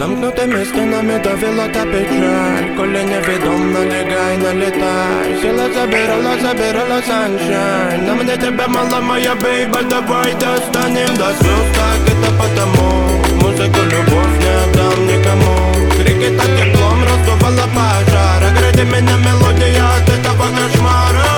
Замкнутыми стенами давила та печаль, коли невідомно лягай, налетай. Сила забирала sunshine. На мне тебя мало, моя бейба, давай достанем до звезд. Так это потому, музыку любовь не отдам никому. Крики так теплом раздувала пожар. Огради меня мелодия от этого кошмара.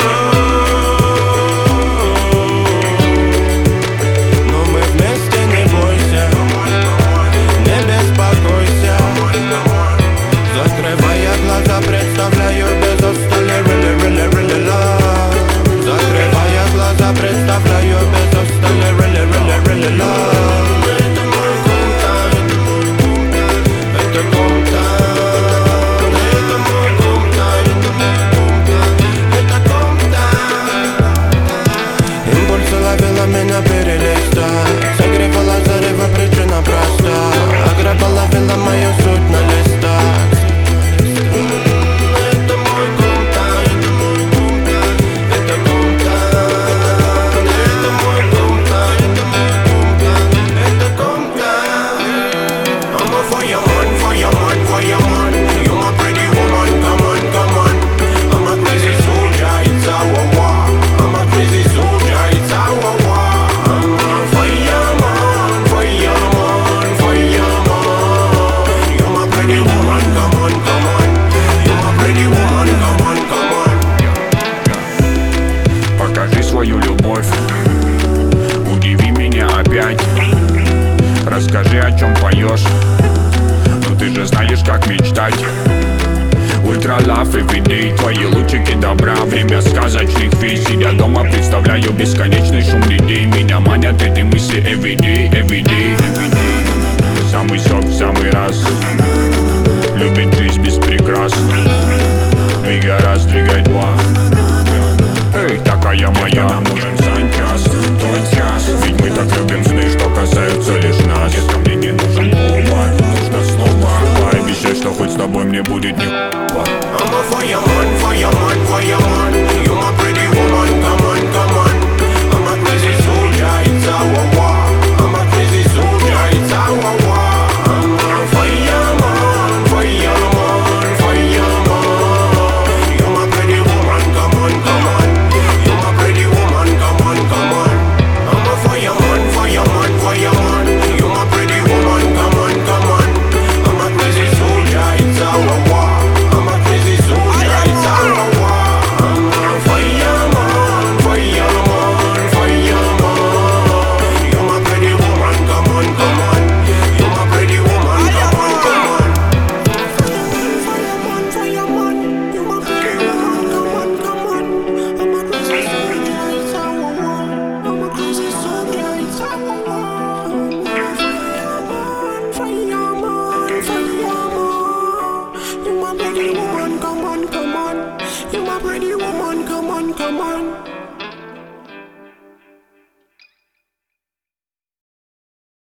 Но мы вместе, не бойся, не беспокойся. Закрывая глаза, представляю без устали really, really, really love. Закрывая глаза, представляю без устали really, really, really love. Это мой кумтайн, это кумтайн, это мой кумтайн, это кумтайн. Импульсы ловила меня перелистать, согревала зарево, причина проста. Ограбала, ловила мою суть на листах. Свою любовь, удиви меня опять. Расскажи, о чем поешь. Ну ты же знаешь, как мечтать. Ультра лав everyday, твои лучики добра. Время сказочных вест. Сидя дома, представляю бесконечный шум людей. Меня манят эти мысли everyday, everyday. Самый сок в самый раз. Любит жизнь без прикрас. Двигай раз, двигай два. Эй, такая моя, нам нужен санчас, твой час. Ведь мы так любим сны, что касаются лишь нас. Детка, мне не нужен повод, нужно снова. Пообещай, что хоть с тобой мне будет не I'm a fireman, fireman, fireman. You my pretty woman, come on, come on. I'm a crazy soldier, it's our war. I'm a crazy soldier, it's our war. I'm a fireman, fireman, fireman. You my pretty woman, come on, come on. You my pretty woman, come on, come on. I'm a fireman, fireman, fireman. You my pretty woman, come on, come on. I'm a crazy soldier, it's our war. I'm a crazy soldier, it's our war. I'm a fireman, fireman, fireman. You my pretty woman, come on, come on. You my pretty woman, come on, come on. Fireman, fireman, you my pretty woman, come on, come on. I'm a crazy soldier, it's our war. I'm a crazy soldier, it's our war. Fireman, fireman, fireman. You my pretty woman, come on, come on. You my pretty woman, come on, come on.